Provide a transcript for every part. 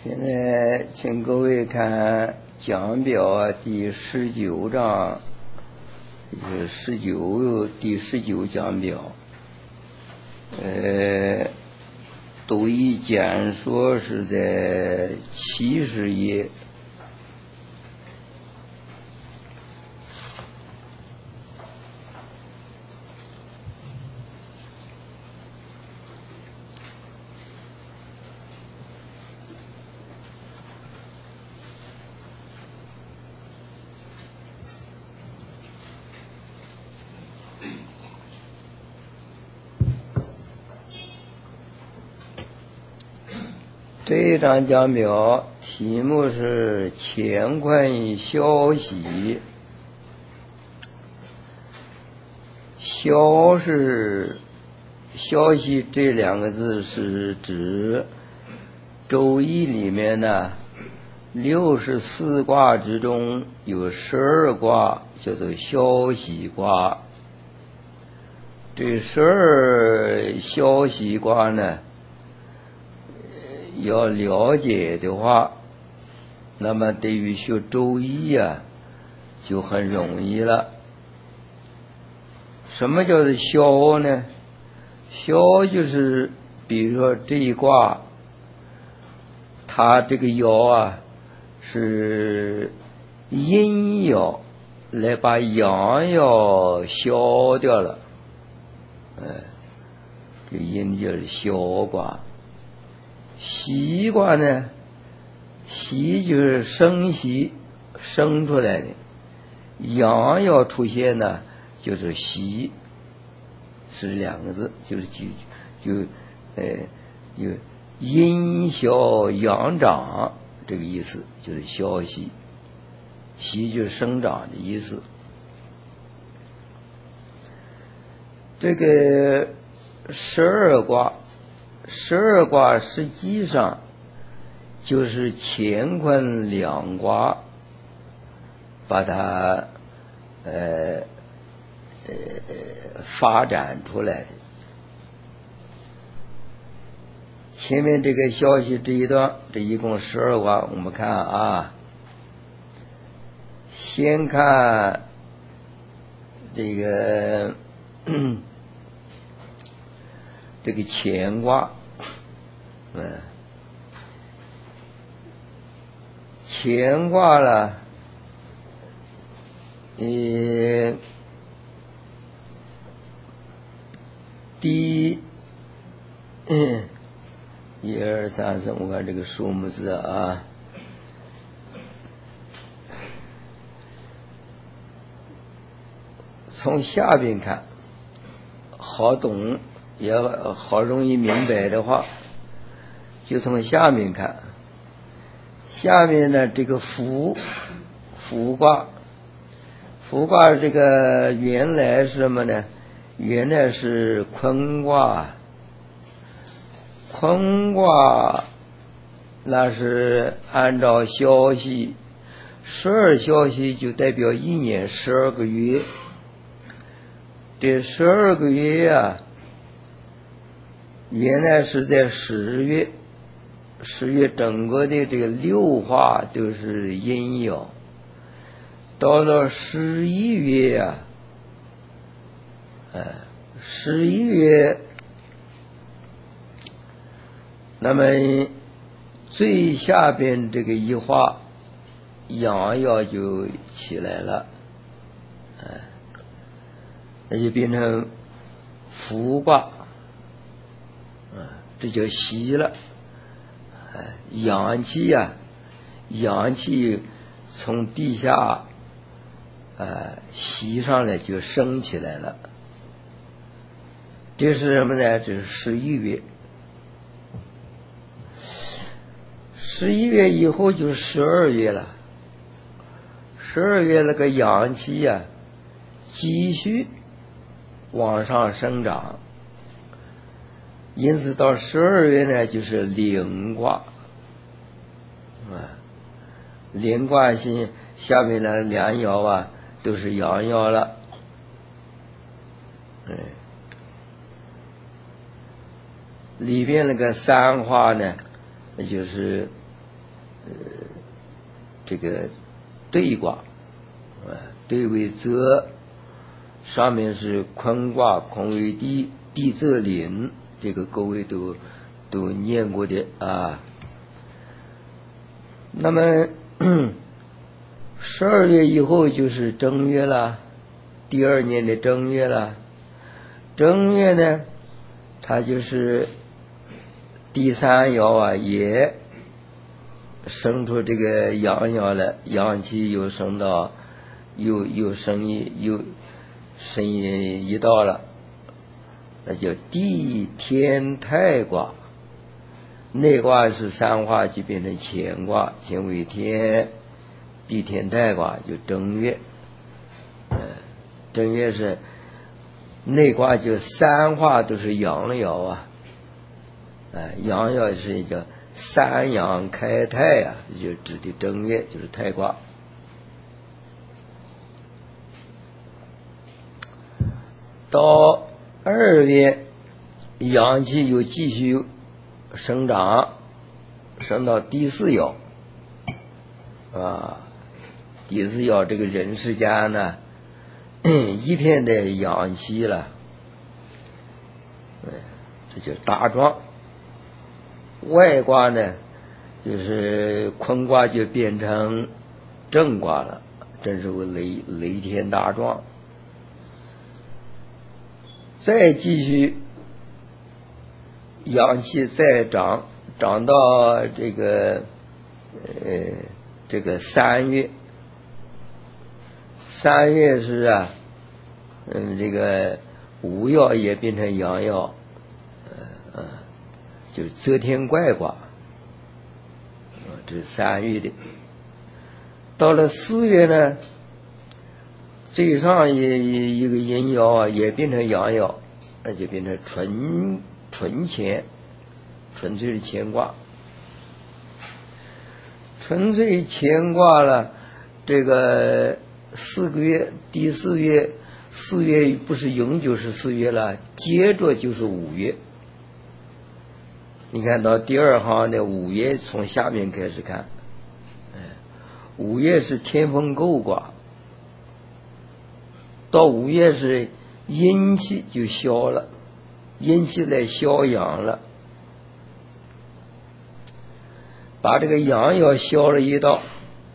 现在请各位看讲表第19章，第19讲表。读一简说是在70页。这一章讲表题目是乾坤消息。消是消息这两个字是指周易里面呢64卦之中有12卦叫做消息卦。这12消息卦呢要了解的话，那么对于学周易就很容易了。什么叫做消呢？消就是比如说这一卦，它这个爻是阴爻来把阳爻消掉了，这阴就是消卦。喜卦呢，喜就是生喜，生出来的，阳爻出现呢就是喜，是两个字，就是阴消阳长这个意思，就是消息，喜就是生长的意思。这个12卦实际上就是乾坤两卦把它发展出来的。前面这个消息这一段，这一共12卦，我们看先看这个这个乾卦，乾卦了，第1、2、3、4，我看这个数目字从下边看好懂，也好容易明白的话，就从下面看。下面呢，这个伏卦这个原来是什么呢？原来是坤卦。坤卦那是按照消息，12消息就代表一年12个月。这12个月原来是在10月整个的这个6化都是阴爻，到了11月11月，那么最下边这个一化阳爻就起来了，那就变成伏卦，这叫喜了。阳气从地下袭上来就升起来了。这是什么呢？这是11月。11月以后就12月了。12月那个阳气继续往上生长，因此到12月呢就是临卦。临卦心下面的两爻都是阳爻了。里边那个3化呢，那就是这个兑卦，兑为泽，上面是坤卦，坤为地，地泽临，这个各位都念过的啊。那么12月以后就是正月了，第二年的正月了。正月呢，它就是第三爻啊，也生出这个阳爻来，阳气又升到又升一道了，那叫地天泰卦。内卦是三化，就变成乾卦，乾为天，地天泰卦就正月。正月是内卦，就三化都是阳爻啊，阳爻是叫三阳开泰啊，就指的正月就是泰卦。到2月，阳气又继续生长，升到第4爻啊。第4爻这个人世间呢，一片的阳气了，这就是大壮。外卦呢，就是坤卦就变成正卦了，正是为雷天大壮。再继续阳气再长到这个3月，3月是啊，这个午爻也变成阳爻，就是泽天怪卦，这是3月的。到了4月呢，最上一个阴爻啊，也变成阳爻，那就变成纯乾，纯粹的乾卦。纯粹乾卦了，这个4个月，第4月，4月不是永久是4月了，接着就是5月。你看到第2行的5月，从下面开始看，5月是天风姤卦，到5月是阴气就消了，阴气来消阳了，把这个阳爻消了一道，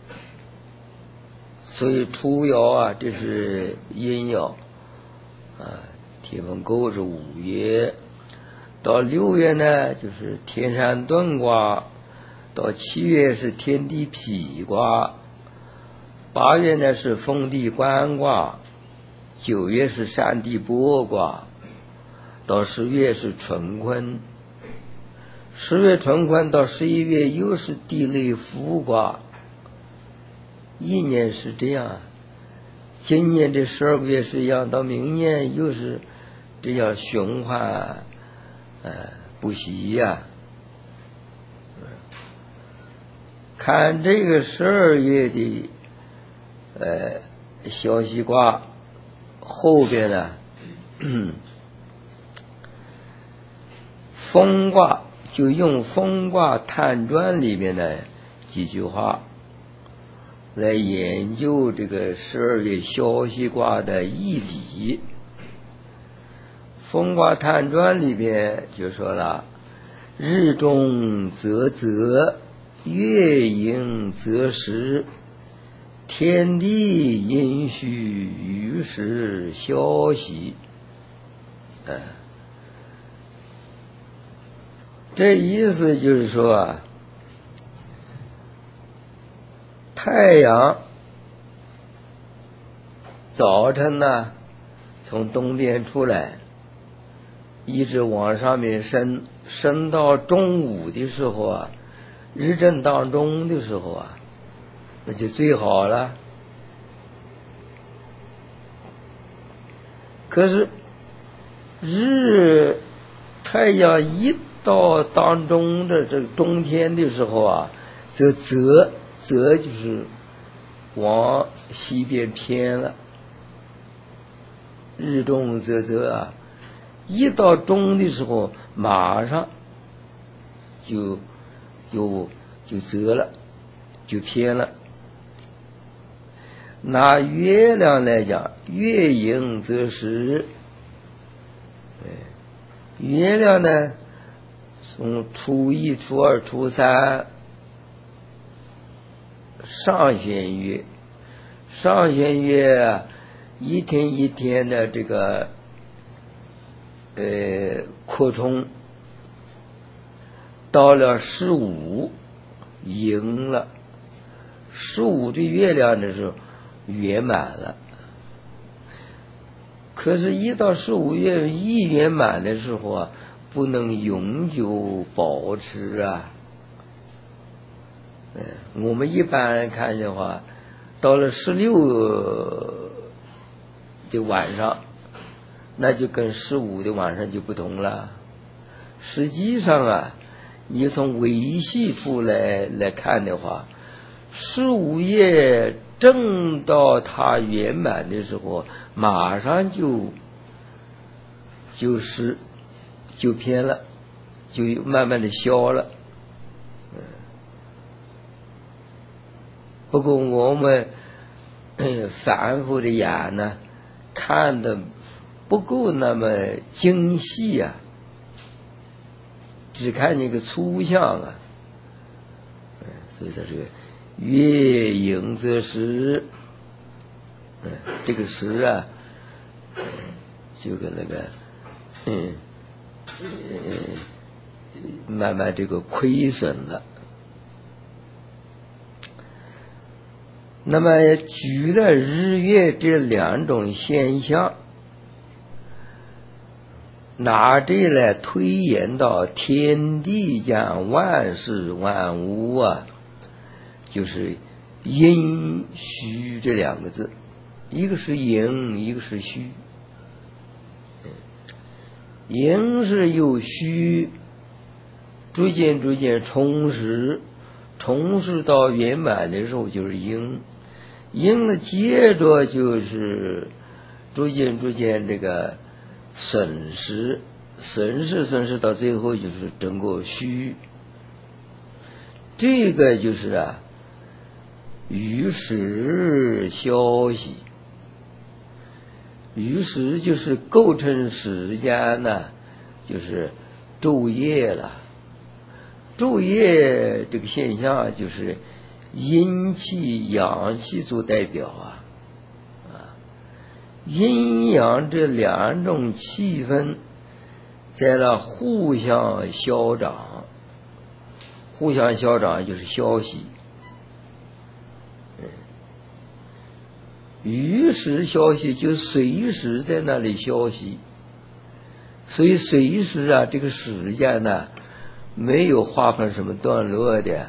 所以初爻啊，这是阴爻啊，天风姤是5月。到6月呢，就是天山遁卦，到7月是天地痞卦，8月呢是风地观卦，9月是山地剥卦，到10月是春坤，10月春坤到11月又是地雷复卦。一年是这样，今年这12个月是一样，到明年又是这样循环不息呀。看这个12月的消息卦后边呢，风卦就用风卦探传里面的几句话来研究这个12月消息卦的义理。风卦探传里边就说了，日中则泽，月盈则时，天地阴虚，于是消息。这意思就是说啊，太阳早晨呢从东边出来，一直往上面升到中午的时候啊，日正当中的时候啊，那就最好了。可是太阳一到当中的这个中天的时候啊，则就是往西边偏了。日中则啊，一到中的时候，马上就折了， 就偏了。拿月亮来讲，月盈则食。月亮呢，从初一、初二、初三上弦月，上弦月一天一天的这个扩充，到了15盈了，15这月亮的时候圆满了。可是，一到15月一圆满的时候啊，不能永久保持啊。我们一般看的话，到了16的晚上，那就跟15的晚上就不同了。实际上啊，你从维系图来看的话，15月正到它圆满的时候，马上就偏了，就慢慢的消了。不过我们反复的眼呢，看的不够那么精细啊，只看那个粗相啊。所以说这个月盈则食，这个食啊，就跟那个慢慢这个亏损了。那么举了日月这两种现象，拿这来推演到天地间万事万物啊，就是阴虚这两个字，一个是阴，一个是虚。阴是由虚逐渐充实到圆满的时候就是阴，阴了接着就是逐渐这个损失到最后就是整个虚。这个就是啊，于时消息，于时就是构成时间呢，就是昼夜了。昼夜这个现象就是阴气阳气做代表啊，阴阳这两种气氛在那互相消长，就是消息。于时消息就随时在那里消息，所以随时啊，这个时间呢没有划分什么段落的，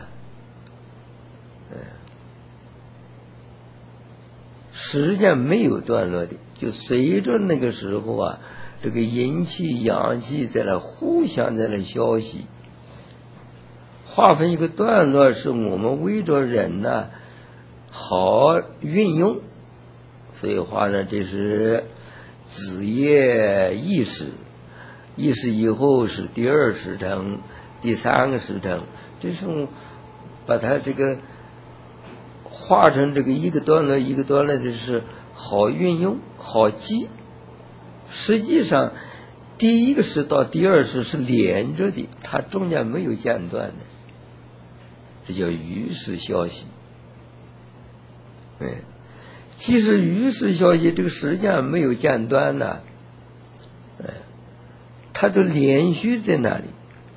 时间没有段落的，就随着那个时候啊，这个阴气阳气在那互相在那消息。划分一个段落是我们为着人呢好运用，所以话呢，这是子夜意识以后是第2时辰、第3个时辰，这是把它这个划成这个一个段落的是好运用好记。实际上第1个时到第2时是连着的，它中间没有间断的，这叫于时消息。其实于时消息这个时间没有间断呢，它都连续在那里，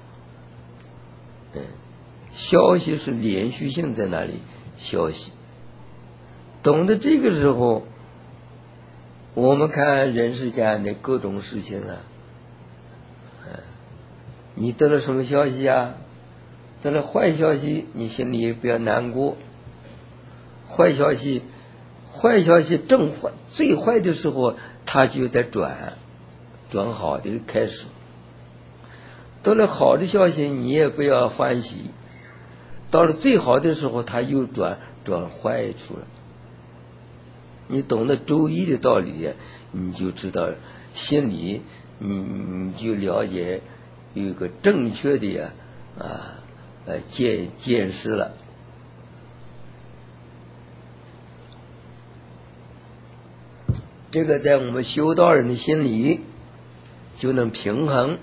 消息是连续性在那里消息。懂得这个时候，我们看人世间的各种事情啊，你得了什么消息啊？得了坏消息，你心里不要难过。坏消息正坏最坏的时候，它就在转好的开始。得了好的消息，你也不要欢喜。到了最好的时候，它又转坏处了。你懂得周易的道理，你就知道心里你就了解有一个正确的见识了。 这个在我们修道人的心里就能平衡。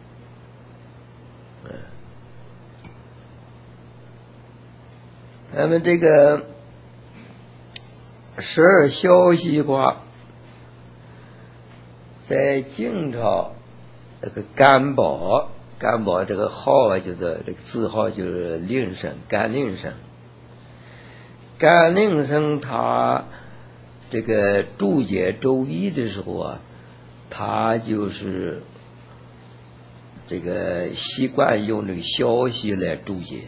咱们这个12消息卦在晋朝那个干宝这个号啊，就是这个字号就是令生，干令生。干令生他这个注解周易的时候啊，他就是这个习惯用这个消息来注解。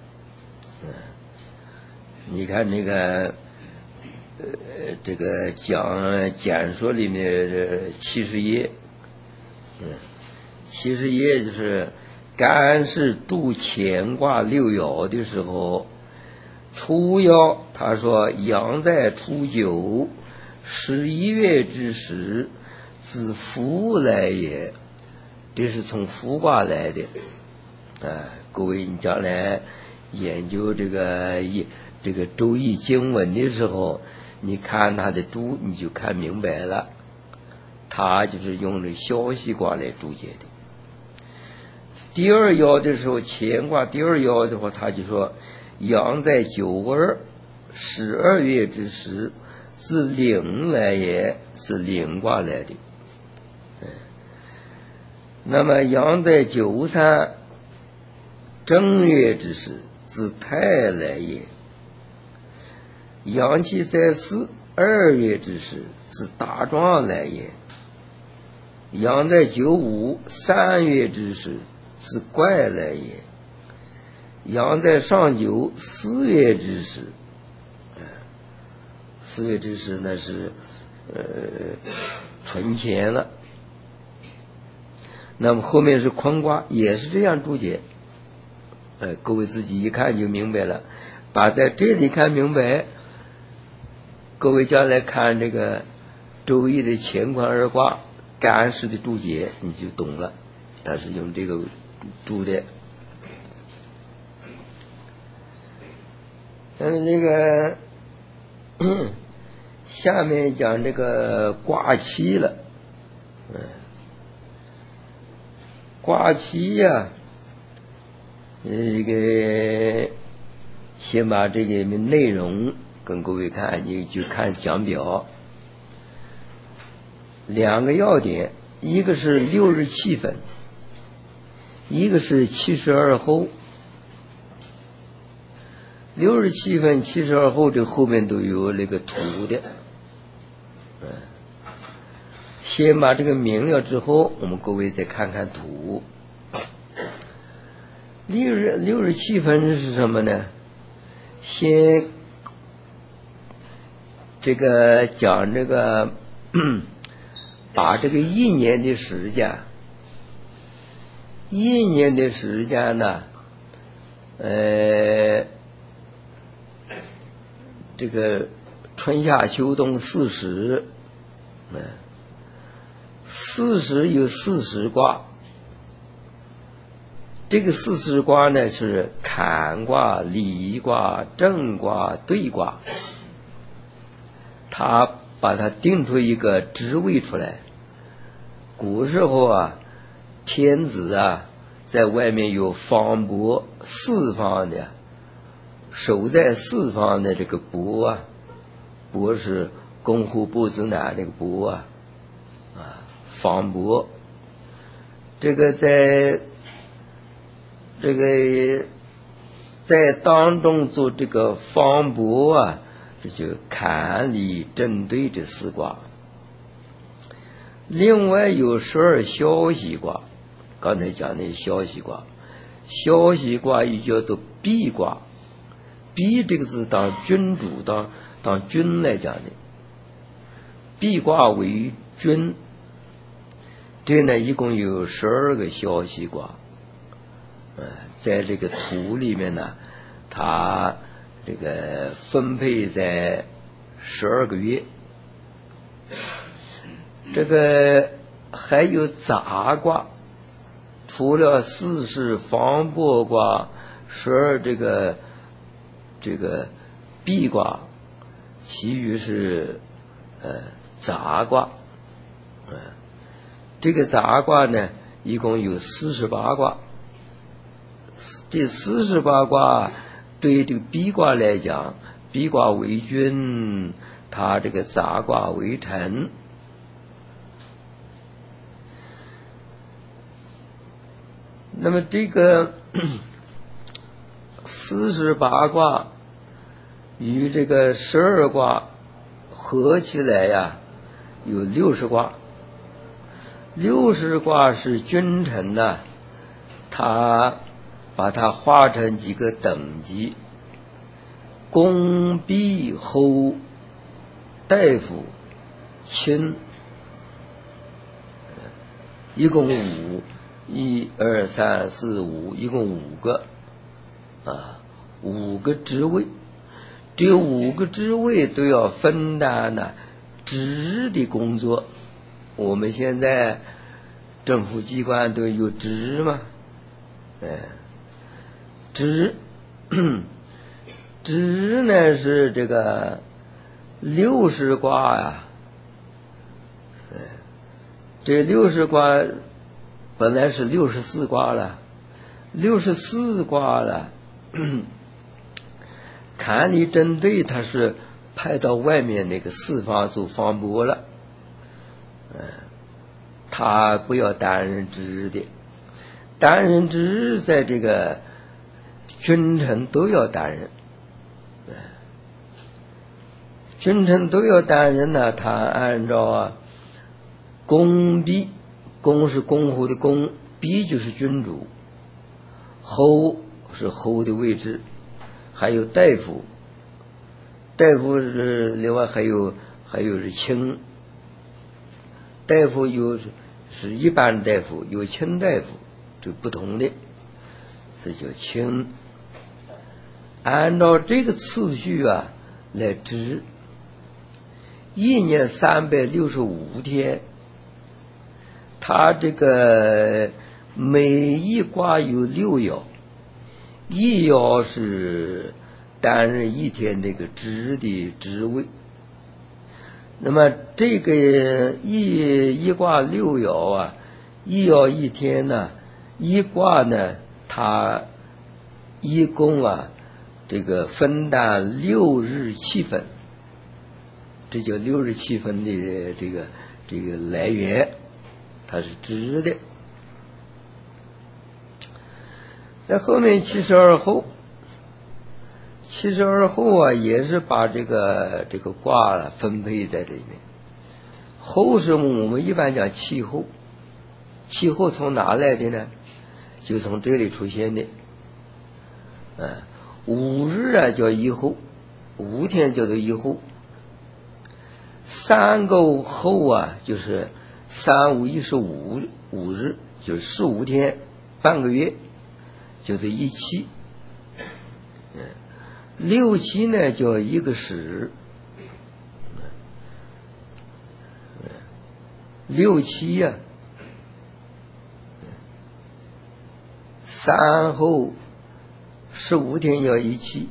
你看那个这个讲简说里面70页，70页就是干是注乾卦六爻的时候，初爻他说阳在初九，11月之时，自伏来也，这是从伏卦来的。各位你将来研究这个周易经文的时候，你看他的注你就看明白了，他就是用这消息卦来注解的。第二爻的时候，乾卦第二爻的话，他就说阳在九二，12月之时，自领来也，是领卦来的。那么阳在九三正月之时，自太来也。阳气在2月之时，自大壮来也。阳在95 3月之时，自怪来也。阳在上九4月之时，4月之时那是春前了。那么后面是坤卦，也是这样注解。各位自己一看就明白了，把在这里看明白，各位将来看这个周易的乾坤二卦干式的注解你就懂了，它是用这个注的。那个下面讲这个卦期了。卦期呀，这个先把这个内容跟各位看，你就看讲表。2个要点，一个是6日气分，一个是72候。6日气分72候，这后面都有那个图的。先把这个明了之后，我们各位再看看图。6日气分是什么呢？先这个讲这个把这个1年的时间呢，这个春夏秋冬40，40有40卦。这个40卦呢是坎卦、离卦、震卦、兑卦，他把它定出一个职位出来。古时候啊，天子啊在外面有方伯，四方的守在四方的这个伯啊，伯是公户伯子男这个伯啊，方伯。这个在当中做这个方伯啊，这就坎离震兑这4卦。另外有12消息卦，刚才讲的消息卦，消息卦又叫做弼卦。弼这个字当君主，当君来讲的，弼卦为君。这呢一共有12个消息卦。在这个图里面呢，它这个分配在12个月。这个还有杂卦，除了4是方伯卦，12这个弼卦，其余是杂卦。这个杂卦呢，一共有48卦。这48卦对这个逼卦来讲，逼卦为君，它这个杂卦为臣。那么这个48卦与这个12卦合起来呀，有60卦。60卦是君臣呐，他把它划成几个等级：公、弼、侯、大夫、卿，一共5，1、2、3、4、5，一共5个5个职位。这5个职位都要分担呢职的工作。我们现在政府机关都有职嘛，职呢是这个60卦呀，这60卦本来是64卦了，64卦了，坎离针对它是派到外面那个四方做方伯了，他不要担任职的，担任职在这个君臣都要担任，君臣都要担任呢。他按照公弼，公是公侯的公，弼就是君主，侯是侯的位置，还有大夫，大夫是另外还有是卿，大夫是一般大夫，有卿大夫，这不同的，这叫卿。按照这个次序来治，一年365天，他这个每一卦有6爻，一爻是担任一天这个职的职位。那么这个一卦6爻一爻一天呢，一卦呢，它一共这个分担6日7分，这叫6日7分的这个来源，它是直的。在后面72候也是把这个卦分配在这里面。候是我们一般讲气候，气候从哪来的呢？就从这里出现的。5日叫一候，5天叫做一候。3个候就是3、5、15日，就是15天，半个月，就是一期。6、7呢叫一个时，6、73候15天要一期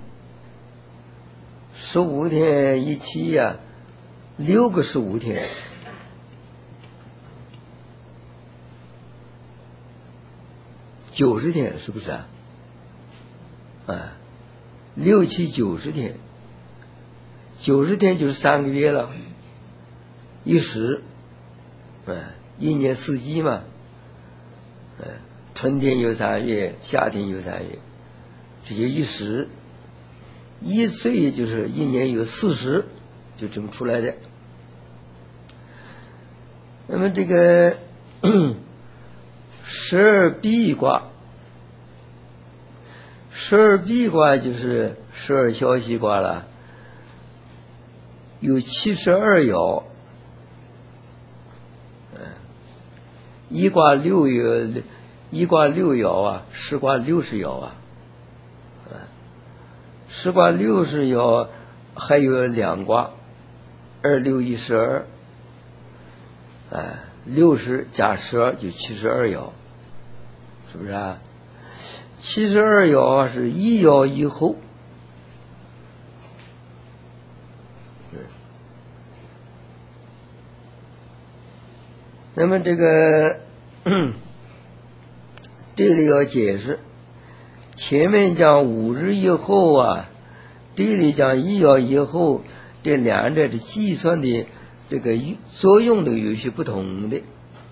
，15天一期6个15天，90天，是不是6、7、90天，90天就是3个月了，一时，一年四季嘛，春天有3月，夏天有3月，这就一时。1岁就是一年有40，就这么出来的。那么这个12弼卦，12弼卦就是12消息卦了，有72爻，一卦6爻，10卦60爻10卦60爻，还有2卦，2、6、1、12，60加12就72爻，是不是72爻是一爻一候， 那么这个这里要解释，前面讲5日以后啊，这里讲1爻以后，这两者的计算的这个作用都有些不同的。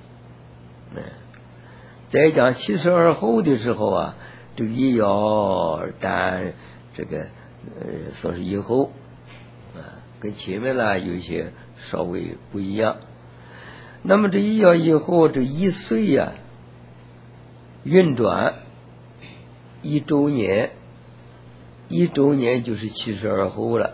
在讲72后的时候啊，这个1爻但这个说是以后跟前面呢有一些稍微不一样。那么这1爻以后，这1岁呀运转1周年，1周年就是72后了。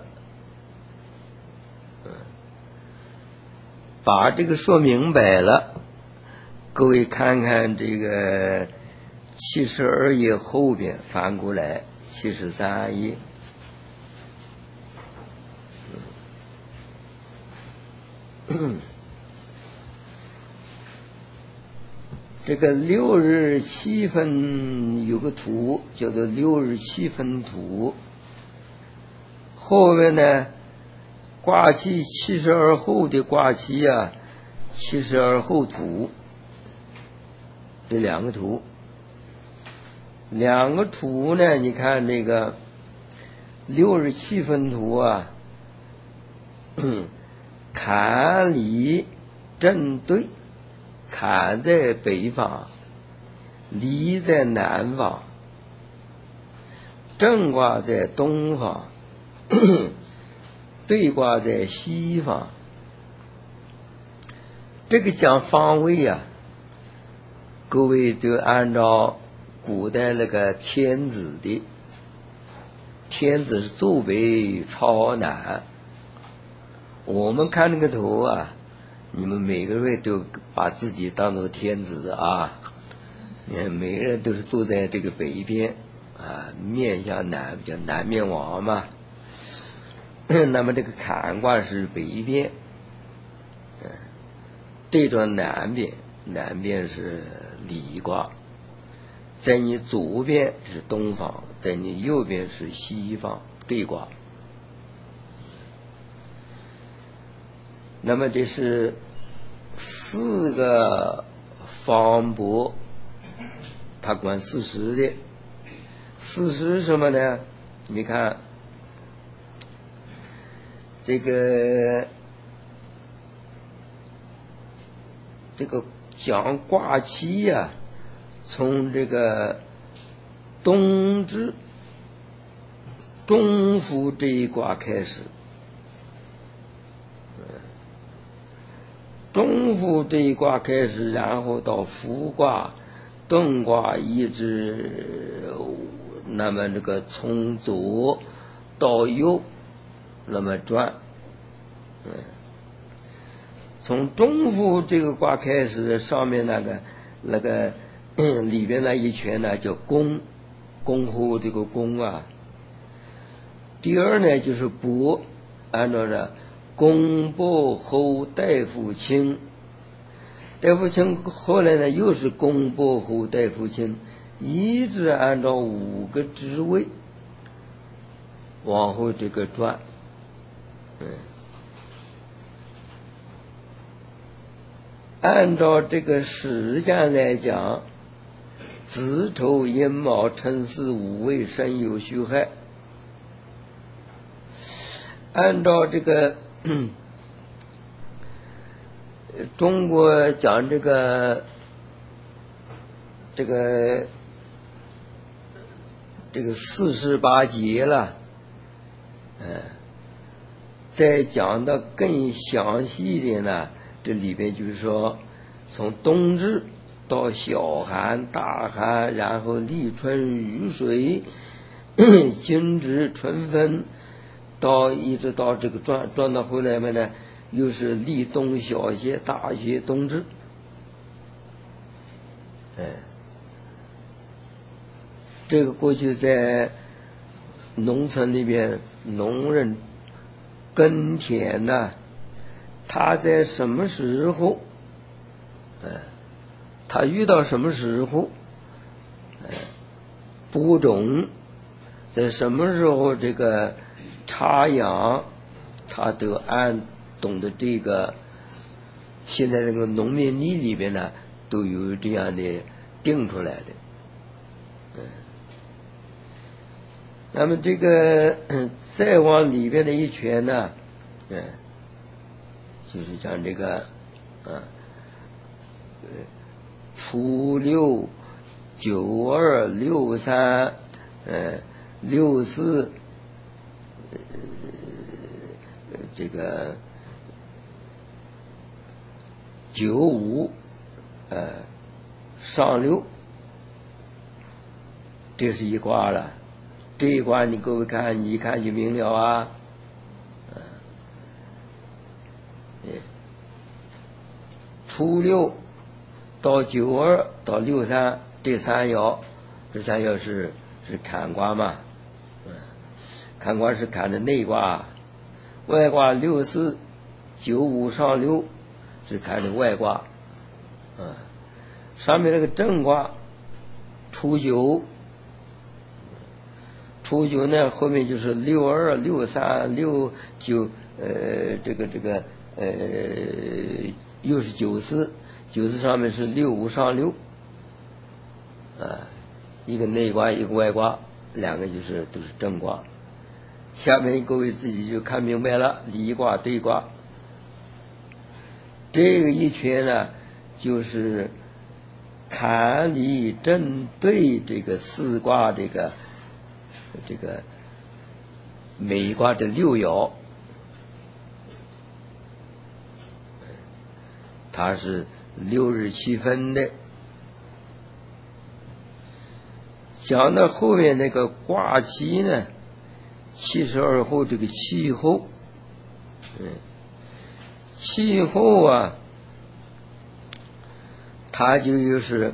把这个说明白了，各位看看这个72页后边翻过来73页。这个6日7分有个图叫做6日7分图，后面呢卦期72后的卦期啊，72后图，这两个图呢，你看这个6日7分图啊，坎离震兑，坎在北方，离在南方，震卦在东方，兑卦在西方。这个讲方位啊，各位都按照古代那个天子的，天子是坐北朝南。我们看那个图啊，你们每个人都把自己当作天子啊，你看每个人都是坐在这个北边啊，面向南，叫南面王嘛。那么这个坎卦是北边，对着南边，南边是离卦，在你左边是东方，在你右边是西方，对卦。那么这是4个方伯，他管40的。40什么呢？你看这个讲卦期呀，从这个冬至中伏这一卦开始，中伏这一卦开始，然后到伏卦、遁卦，一直那么这个从左到右那么转。从中伏这个卦开始，上面那个里边那一圈呢叫宫，宫后这个宫啊。第二呢就是伯，按照着公伯后代父亲，代父亲后来呢又是公伯后代父亲，一直按照5个职位往后这个转。按照这个时间来讲，子丑寅卯辰巳午未申酉戌亥。按照这个中国讲这个48节了，再讲的更详细一点呢，这里边就是说，从冬至到小寒、大寒，然后立春、雨水、惊蛰、春分，一直到这个转到后来面呢，又是立冬、小雪、大雪、冬至。这个过去在农村里边，农人耕田呢，他在什么时候，他遇到什么时候，播种，在什么时候这个插秧，他都懂得这个现在这个农民历里边呢都有这样的定出来的。那么这个再往里边的一圈呢，就是讲这个初六、九二、六三、六四，这个九五，上六，这是一卦了。这一卦你各位看，你一看就明了啊。初六到九二到六三，这三爻是坎卦嘛？坎卦是坎的内卦，外卦六四九五上六是坎的外卦。上面那个正卦初九呢，后面就是六二、六三、六九，又是九四上面是六五上六，一个内卦一个外卦，两个都是正卦。下面各位自己就看明白了，离卦对卦。这个一圈呢，就是坎离震对这个四卦这个每卦的六爻，它是6日7分的。讲到后面那个卦期呢，72后这个气候，气候啊，它就是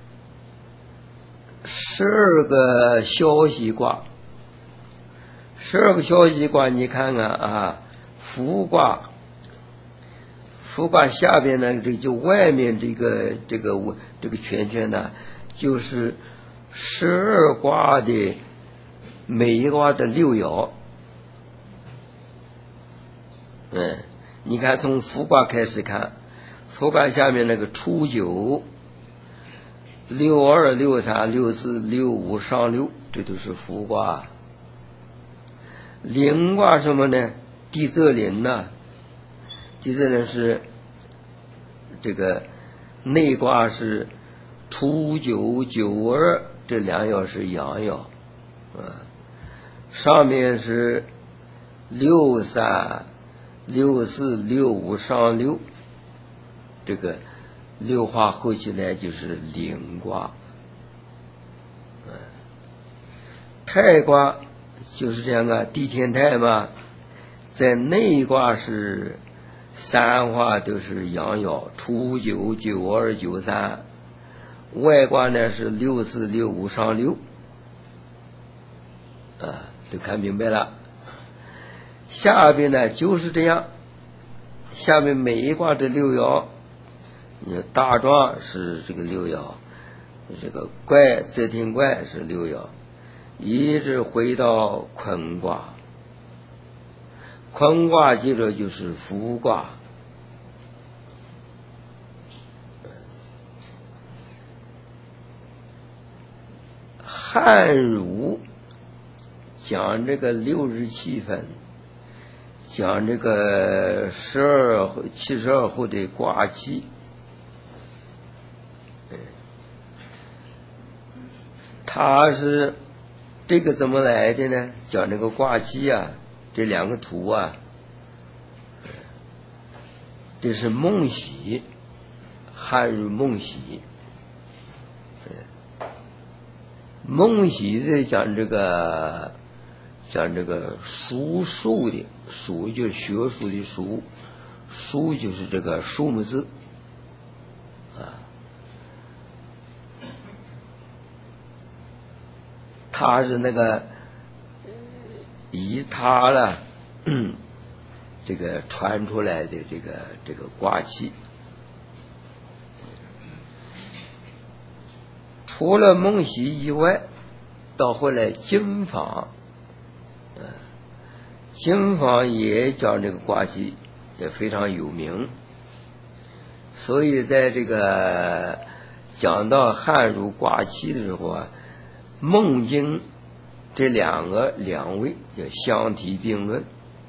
12个消息卦。12个消息卦，你看看啊，伏卦下边呢，这就外面这个圈圈呢，就是12卦的每一卦的六爻。你看从伏卦开始看，伏卦下面那个初九、62、63、64、65上六，这都是伏卦。临卦什么呢？地泽临呐，地泽临是这个内卦是初九、92，这两爻是阳爻，上面是63、64、65上六，这个六化合起来就是临卦。太卦就是这样啊，地天太嘛，在内卦是三化都是阳爻，初九、92、93，外卦呢是64、65上六，都看明白了。下边呢就是这样，下面每一卦的六爻，大壮是这个六爻，这个怪则天怪是六爻，一直回到坤卦。坤卦接着就是伏卦。汉儒讲这个6日7分，讲这个72后的卦期，它是这个怎么来的呢？讲这个卦期啊，这两个图啊，这是孟喜，汉儒孟喜。孟喜在讲这个数数的，数就是学术的数，数就是这个数目字他是那个以他了这个传出来的这个卦气。除了孟喜以外，到后来经坊也讲这个卦气，也非常有名。 所以在这个讲到汉儒卦气的时候啊，孟经这两位叫相提并论，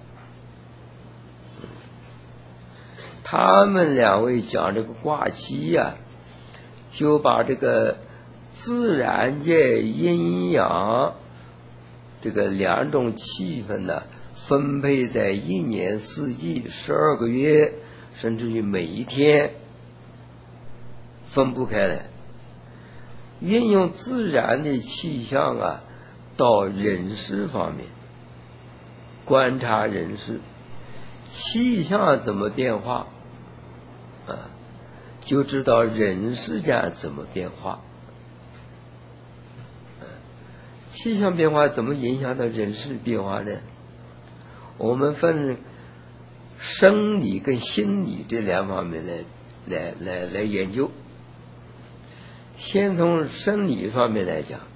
他们两位讲这个卦气呀，就把这个自然界阴阳这个两种气氛呢，分配在一年四季12个月，甚至于每一天分不开来，运用自然的气象啊，到人事方面观察人事，气象怎么变化啊，就知道人世间怎么变化。气象变化怎么影响到人事变化呢？我们分生理跟心理这两方面来研究。先从生理方面来讲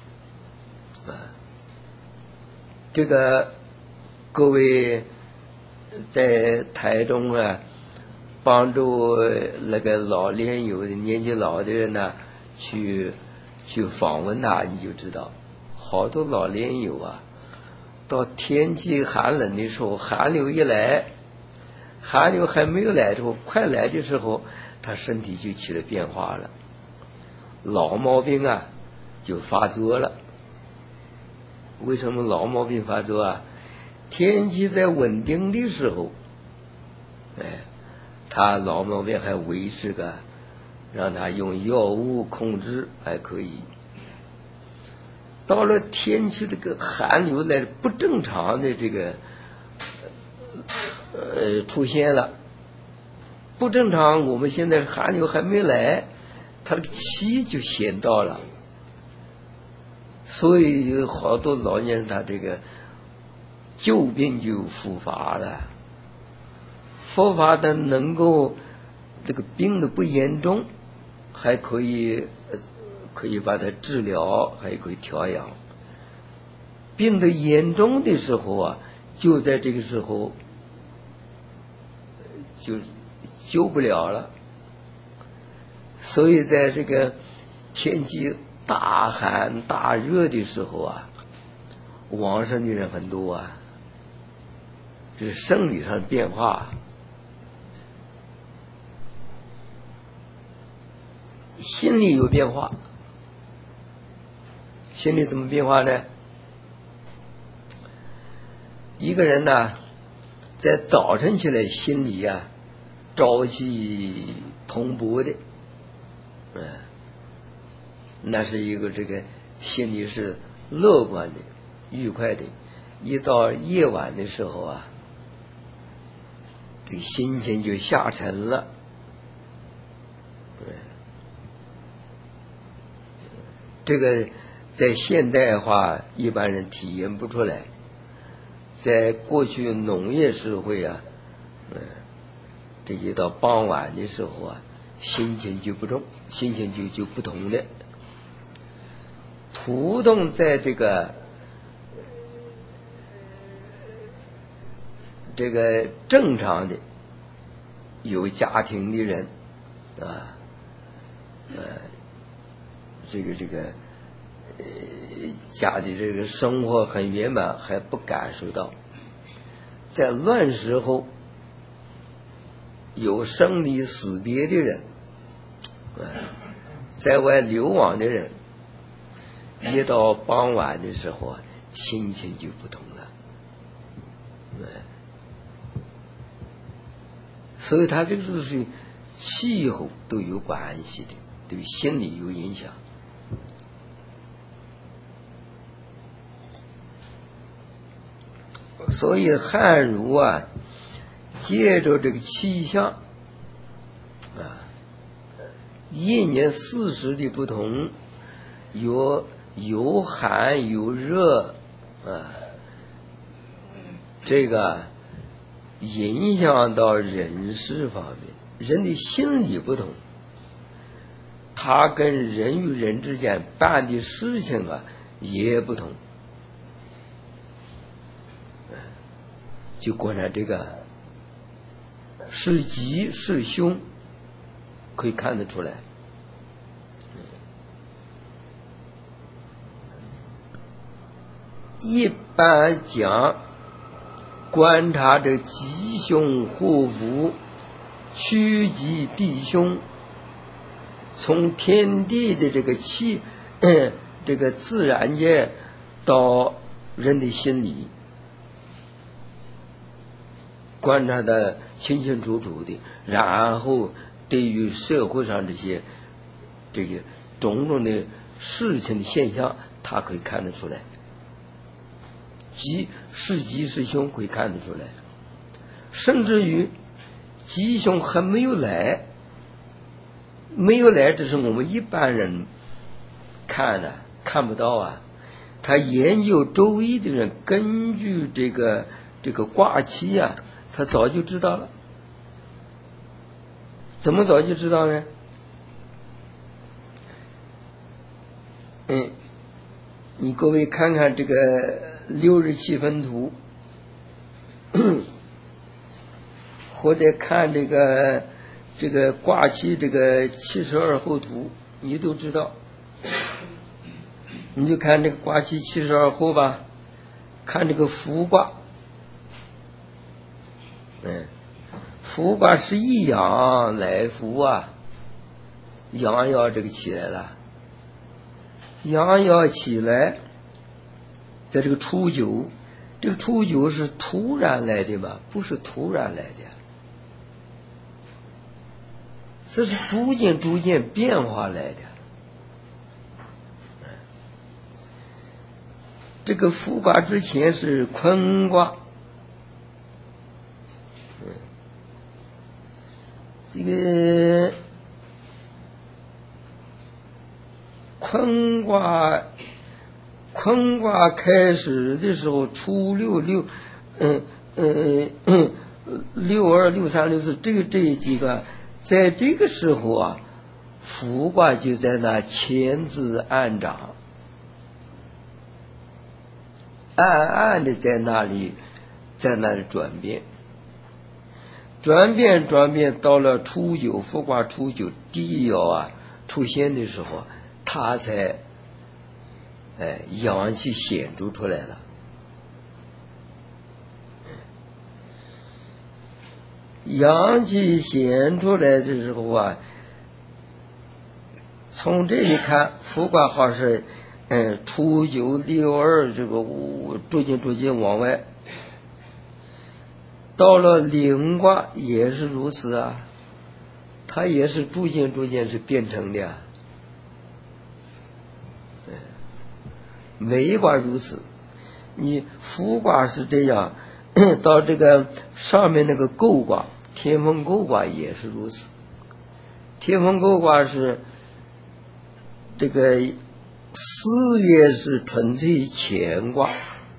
这个各位在台中啊，帮助那个老年友的年纪老的人呢，去访问他，你就知道好多老年友啊，到天气寒冷的时候，寒流一来，寒流还没有来的时候，快来的时候，他身体就起了变化了，老毛病啊就发作了。为什么老毛病发作啊？天气在稳定的时候，他老毛病还维持个，让他用药物控制还可以。到了天气这个寒流来不正常的这个出现了，不正常，我们现在寒流还没来，他的气就先到了，所以有好多老年人他这个旧病就复发了，复发的能够这个病的不严重，还可以把它治疗，还可以调养。病得严重的时候啊，就在这个时候就救不了了。所以在这个天气大寒大热的时候啊，往生的人很多啊，这是生理上变化。心理有变化，心理怎么变化呢？一个人呢，在早晨起来心里啊朝气蓬勃的，那是一个这个心里是乐观的愉快的。一到夜晚的时候啊，这个心情就下沉了，这个在现代化一般人体验不出来。在过去农业社会啊，这一到傍晚的时候啊，心情就不同，心情就不同的。普通在这个正常的有家庭的人啊，家里这个生活很圆满，还不感受到。在乱时候有生离死别的人，在外流亡的人，一到傍晚的时候啊，心情就不同了。所以他这个是气候都有关系的，对心理有影响。所以汉儒啊，借着这个气象啊，一年四时的不同，有寒有热啊，这个影响到人事方面，人的心理不同，他跟人与人之间办的事情啊也不同。就观察这个是吉是凶， 可以看得出来。一般讲，观察这吉凶祸福、趋吉避凶，从天地的这个这个自然界到人的心理，观察的清清楚楚的，然后对于社会上这些种种的事情的现象，他可以看得出来。是吉是凶会看得出来，甚至于吉凶还没有来，这是我们一般人看不到啊。他研究周易的人，根据这个卦气啊，他早就知道了。怎么早就知道呢？你各位看看这个6日气分图，或者看这个卦气这个72候图，你都知道。你就看这个卦气72候吧，看这个伏卦，伏卦是一阳来伏啊，阳要这个起来了。阳要起来，在这个初九，这个初九是突然来的嘛？不是突然来的，这是逐渐变化来的。这个伏卦之前是坤卦，这个坤卦开始的时候，初六62、63、64，这几个，在这个时候啊，伏卦就在那潜滋暗长，暗暗的在那里转变，到了初九，伏卦初九第一爻啊出现的时候，它才阳气显著出来了。阳气显出来的时候啊，从这里看，伏卦号是初九62这个逐渐往外，到了临卦也是如此啊，它也是逐渐是变成的啊。每一卦如此，你伏卦是这样，到这个上面那个姤卦，天风姤卦也是如此。天风姤卦是这个4月是纯粹乾卦，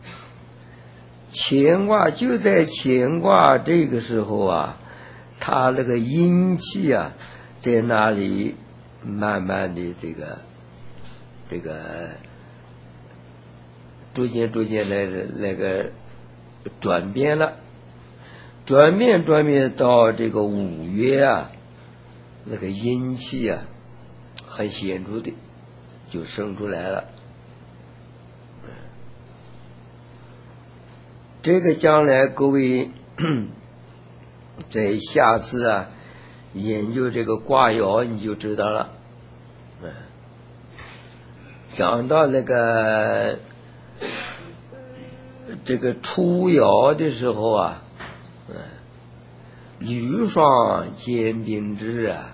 乾卦就在乾卦这个时候啊，它那个阴气啊，在那里慢慢的这个逐渐那个转变了，转变到这个5月啊，那个阴气啊，很显著的就生出来了。这个将来各位在下次啊研究这个卦爻你就知道了。讲到那个这个初爻的时候啊，履霜坚冰之啊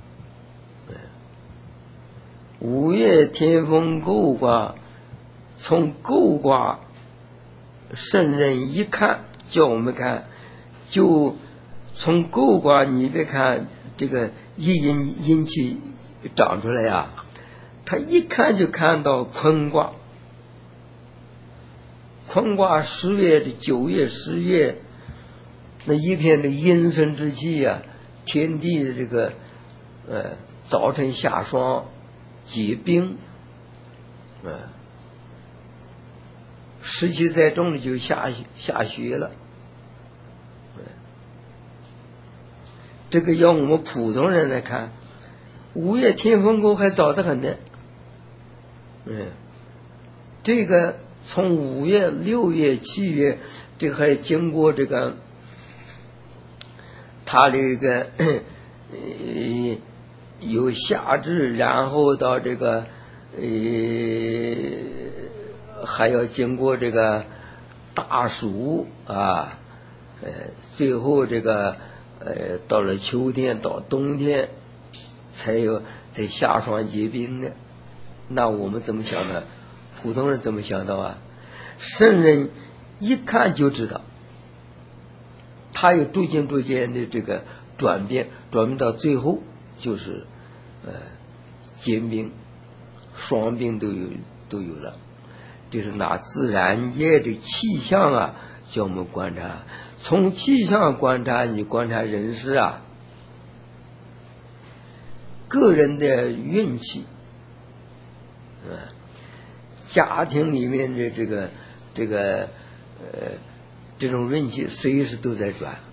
，5月天风姤卦，从姤卦圣人一看，叫我们看，就从姤卦，你别看这个阴气长出来呀，他一看就看到坤卦。坤卦10月的9月10月，那一片的阴森之气啊，天地的这个早晨下霜结冰，湿气再重的就下雪了。这个要我们普通人来看， 5月天风沟还早得很呢。这个从5月、6月、7月，这个还经过这个它这个有夏至，然后到这个还要经过这个大暑啊，最后这个到了秋天到冬天才有在夏霜结冰呢。那我们怎么想呢？普通人怎么想到啊？圣人一看就知道，他有逐渐的这个转变到最后就是坚冰、霜冰都有了。这是拿自然界的气象啊，叫我们观察。从气象观察，你观察人事啊，个人的运气，家庭里面的这种运气随时都在转，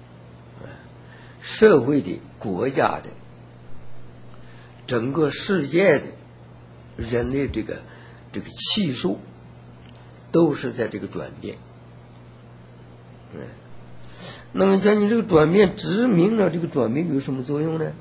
社会的、国家的、整个世界的人类这个气数都是在这个转变。那么讲你这个转变指明了这个转变有什么作用呢？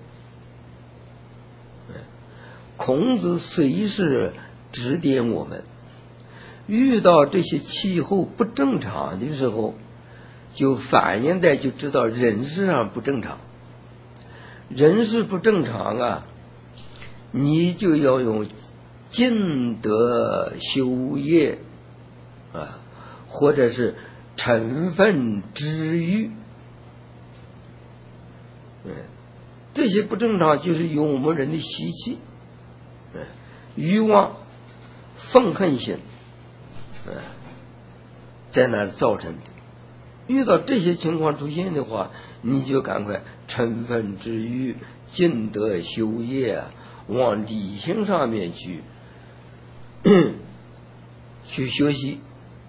孔子随时指点我们，遇到这些气候不正常的时候，就反映在就知道人事上不正常。人事不正常啊，你就要用尽德修业啊，或者是成分知欲。这些不正常就是由我们人的习气、欲望、愤恨心在那造成的。遇到这些情况出现的话，你就赶快成分知欲、尽德修业啊，往理性上面去学习。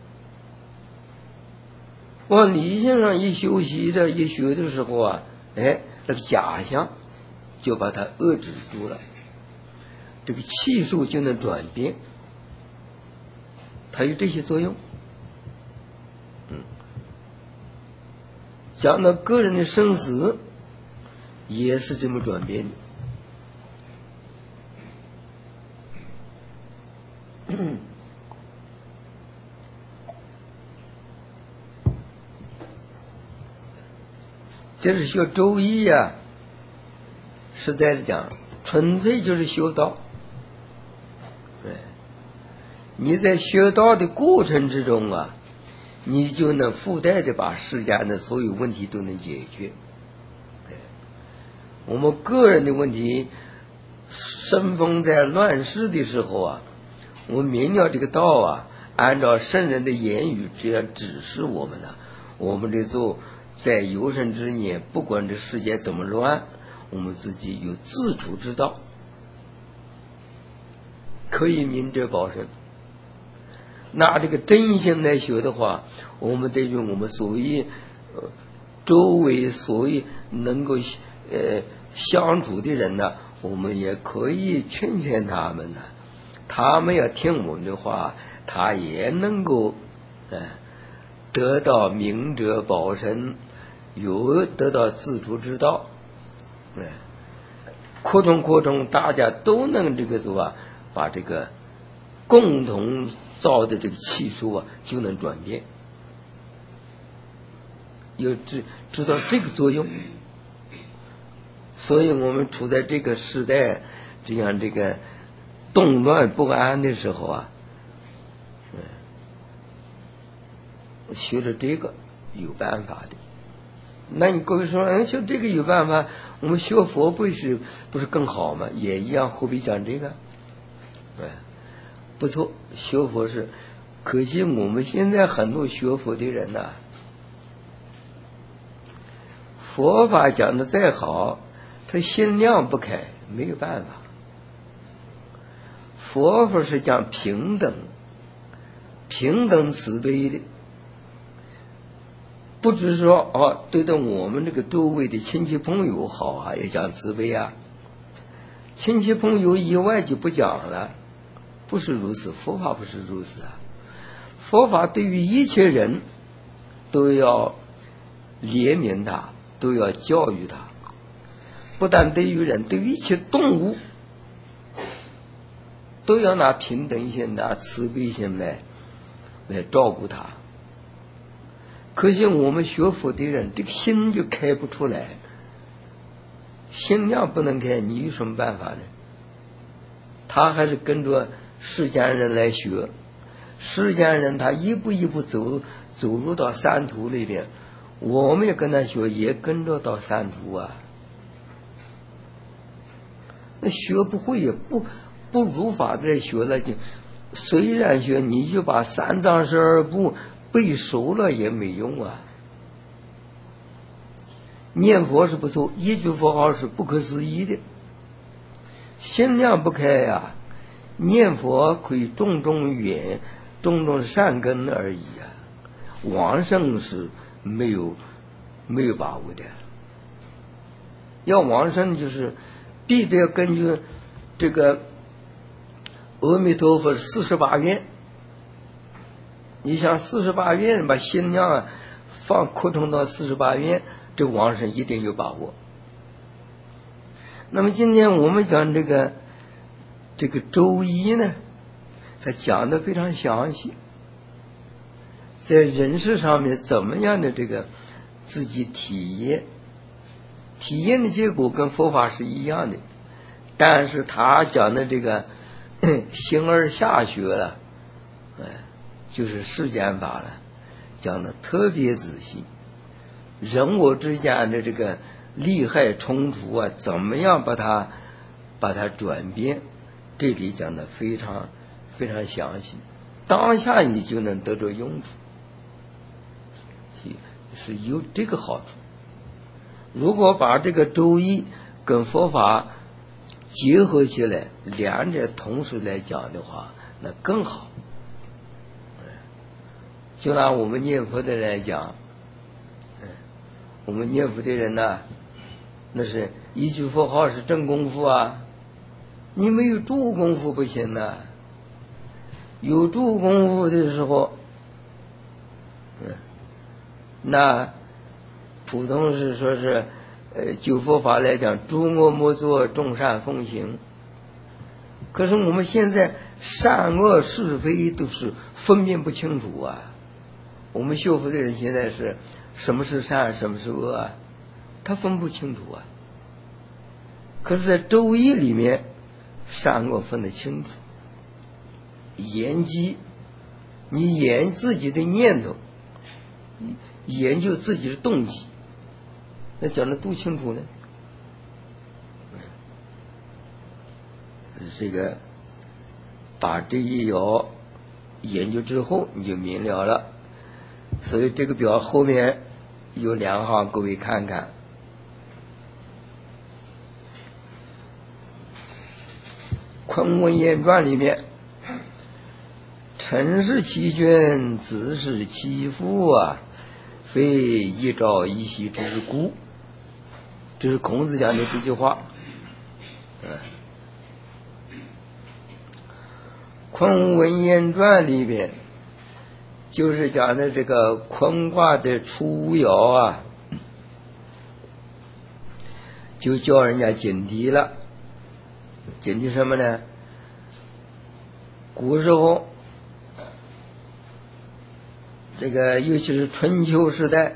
往理性上一学习的一学的时候啊，那个假象就把它遏制住了，这个气数就能转变，它有这些作用。讲到个人的生死也是这么转变的。这是学周易啊，实在的讲，纯粹就是修道。你在学道的过程之中啊，你就能附带的把世间的所有问题都能解决。我们个人的问题，生逢在乱世的时候啊，我们明了这个道啊，按照圣人的言语这样指示我们呢，我们这做在有生之年，不管这世界怎么乱，我们自己有自处之道，可以明哲保身。拿这个真心来学的话，我们得用我们所谓周围所谓能够相处的人呢，我们也可以劝他们呢，他们要听我们的话，他也能够得到明哲保身，有得到自处之道。扩充，大家都能这个做啊，把这个共同造的这个气数啊，就能转变，有知道这个作用。所以我们处在这个时代这样这个动乱不安的时候啊，学了这个有办法的。那你各位说，学这个有办法，我们学佛不是更好吗？也一样，何必讲这个？不错，学佛是，可惜我们现在很多学佛的人呐，佛法讲的再好，他心量不开，没有办法。佛法是讲平等慈悲的，不只是说对待我们这个周围的亲戚朋友好啊，也讲慈悲啊。 亲戚朋友以外就不讲了，不是如此，佛法不是如此啊。佛法对于一切人都要怜悯他，都要教育他，不但对于人，对于一切动物都要拿平等心、拿慈悲心来照顾他。可惜我们学佛的人，这个心就开不出来，心量不能开，你有什么办法呢？他还是跟着世间人来学，世间人他一步一步走入到三途里边，我们也跟他学，也跟着到三途啊。那学不会也不如法的来学了，就虽然学，你就把三藏十二部背熟了也没用啊。念佛是不错，一句佛号是不可思议的，心量不开呀，念佛可以种缘，种善根而已啊。往生是没有把握的，要往生就是必须要根据这个阿弥陀佛48愿，你想48愿把心量扩充到48愿，这个往生一定有把握。那么今天我们讲这个周一呢，他讲的非常详细，在人世上面怎么样的这个自己体验的结果跟佛法是一样的，但是他讲的这个形而下学了，就是世间法了，讲的特别仔细，人我之间的这个利害冲突啊，怎么样把它转变，这里讲的非常非常详细，当下你就能得着用处，是有这个好处。如果把这个周易跟佛法结合起来，两者同时来讲的话，那更好。就拿我们念佛的人来讲，我们念佛的人呢，那是一句佛号是真功夫啊，你没有住功夫不行啊。有住功夫的时候，那普通是说是就佛法来讲，诸恶莫作，众善奉行。可是我们现在善恶是非都是分辨不清楚啊。我们学佛的人现在是什么是善，什么是恶啊，他分不清楚啊。可是在周易里面，善恶分得清楚。研究你研自己的念头，研究自己的动机，那讲的多清楚呢。这个把这一爻研究之后，你就明了了。所以这个表后面有2行，各位看看。昆文言传里面，臣是其君，子是其父啊，非一朝一夕之故。这是孔子讲的这句话。昆文言传里边就是讲的这个坤卦的初爻啊，就叫人家警惕了。警惕什么呢？古时候这个尤其是春秋时代，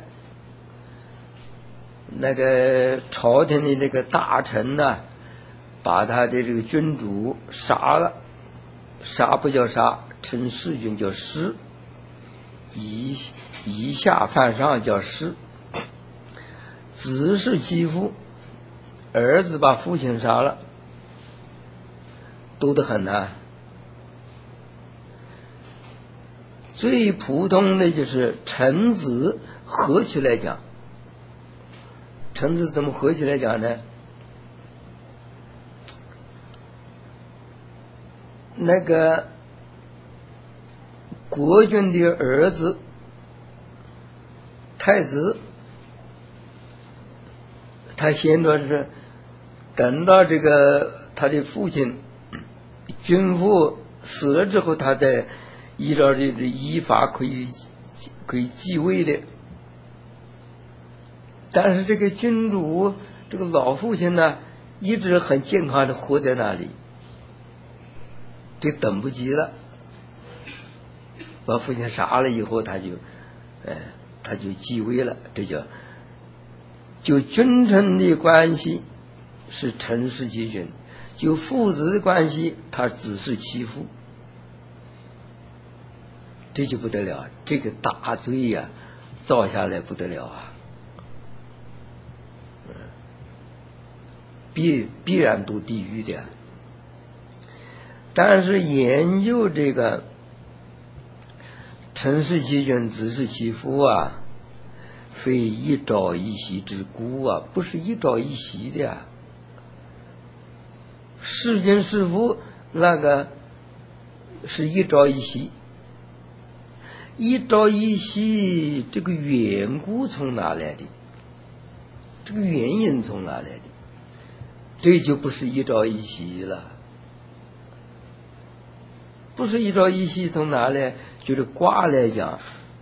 那个朝廷的这个大臣呢，把他的这个君主杀了，杀不叫杀，称弑君叫弑，以下犯上叫弑。子是其父，儿子把父亲杀了，多得很啊。最普通的就是臣子合起来讲，臣子怎么合起来讲呢？那个国君的儿子太子，他现在是等到这个他他的父亲君父死了之后，他再依照这个依法可以继位的。但是这个君主这个老父亲呢，一直很健康的活在那里，这等不及了，把父亲杀了以后，他就继位了。这就君臣的关系是臣弑其君，就父子的关系他子弑其父，这就不得了，这个大罪呀，造下来不得了啊！必然堕地狱的。但是研究这个臣弑其君子弑其父啊，非一朝一夕之故啊，不是一朝一夕的啊。弑君弑父那个是一朝一夕，一朝一夕这个缘故从哪来的？这个原因从哪来的？这就不是一朝一夕了。不是一朝一夕从哪来？就是卦来讲，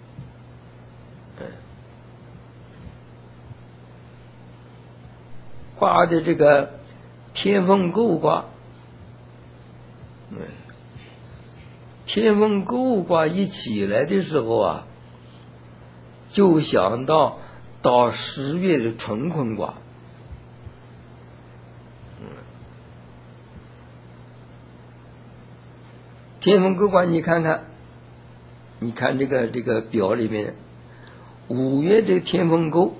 卦的这个天风姤卦，天风姤卦一起来的时候啊，就想到10月的春坤卦。天风姤卦，你看这个表里面，5月这天风姤，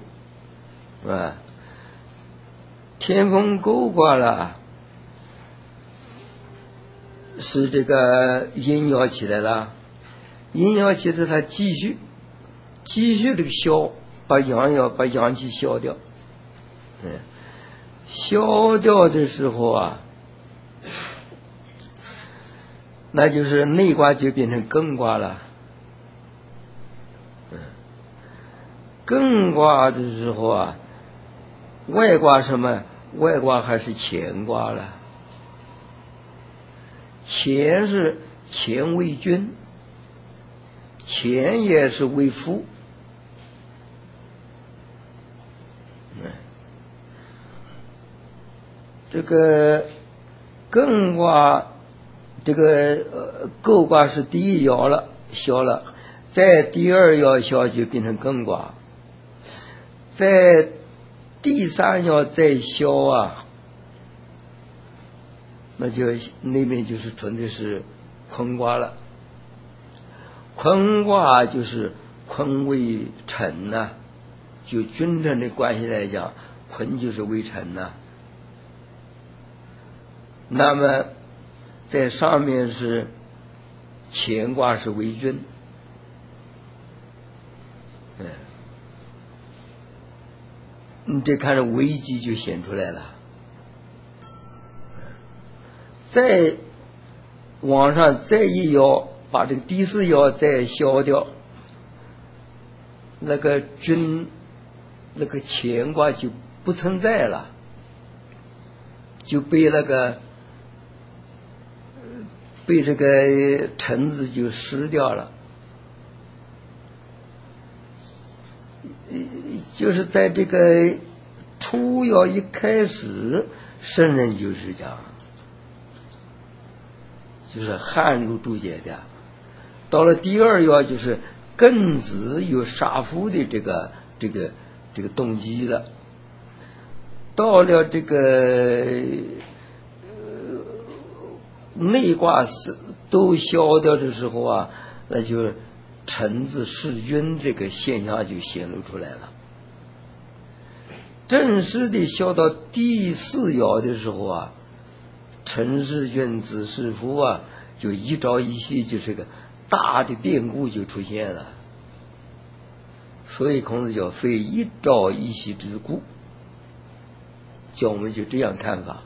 天风姤卦了，是这个阴爻起来了，阴爻起来它继续这个消，把阳气消掉，消掉的时候啊，那就是内卦就变成艮卦了。艮卦的时候啊，外卦什么？外卦还是乾卦了。乾是乾为君，乾也是为父。这个艮卦，这个姤卦是第一爻了，消了，在第二爻消就变成艮卦，在第三爻再消啊，那就那边就是纯粹是坤卦了。坤卦就是坤为臣呐，就君臣的关系来讲，坤就是为臣呐。那么在上面是乾卦是为君，你这看着危机就显出来了。再往上再一爻，把这个第4爻再消掉，那个君那个乾卦就不存在了，就被这个臣字就失掉了。就是在这个初爻一开始，圣人就是讲，就是汉儒注解的。到了第二爻，就是庚子有杀父的这个动机了。到了这个内卦都消掉的时候啊，那就臣字弑君这个现象就显露出来了。正式的消到第4爻的时候啊，臣弑君子弑父啊，就一朝一夕，就这个大的变故就出现了。所以孔子叫非一朝一夕之故，叫我们就这样看法。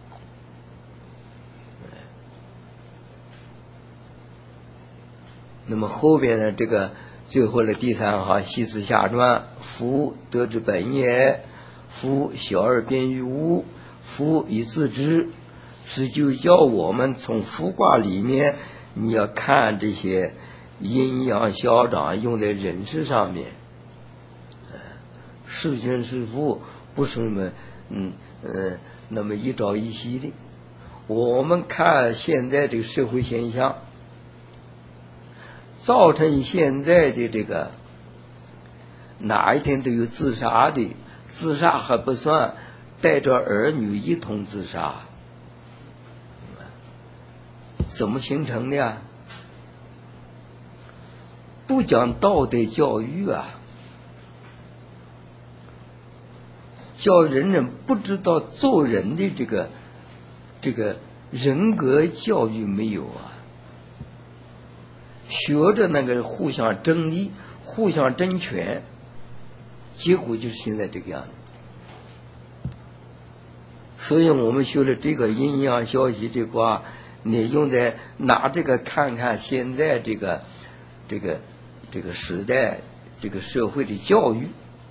那么后边呢，这个最后的第3行系辞下传，夫德之本也，夫小而辩于物，夫以自知， 是就叫我们从卜卦里面，你要看这些阴阳消长用在人事上面。是君是父不是那么一朝一夕的。我们看现在这个社会现象，造成现在的这个哪一天都有自杀的，自杀还不算，带着儿女一同自杀，怎么形成的呀？不讲道德教育啊，叫人不知道做人的这个人格教育没有啊，学着那个互相争利、互相争权，结果就是现在这个样子。所以我们学了这个阴阳消息这卦，你用在拿这个看看现在这个时代这个社会的教育，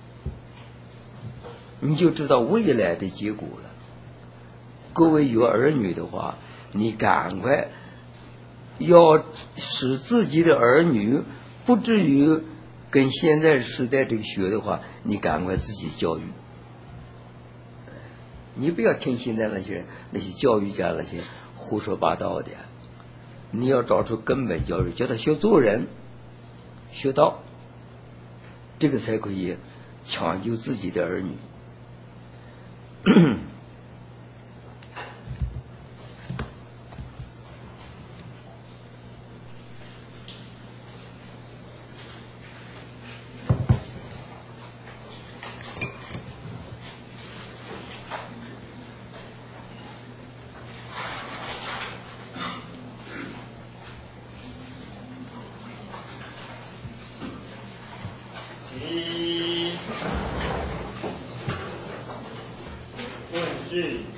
你就知道未来的结果了。各位有儿女的话，你赶快要使自己的儿女不至于跟现在时代这个学的话，你赶快自己教育。你不要听现在那些教育家那些胡说八道的，你要找出根本教育，叫他学做人学道，这个才可以抢救自己的儿女。 问世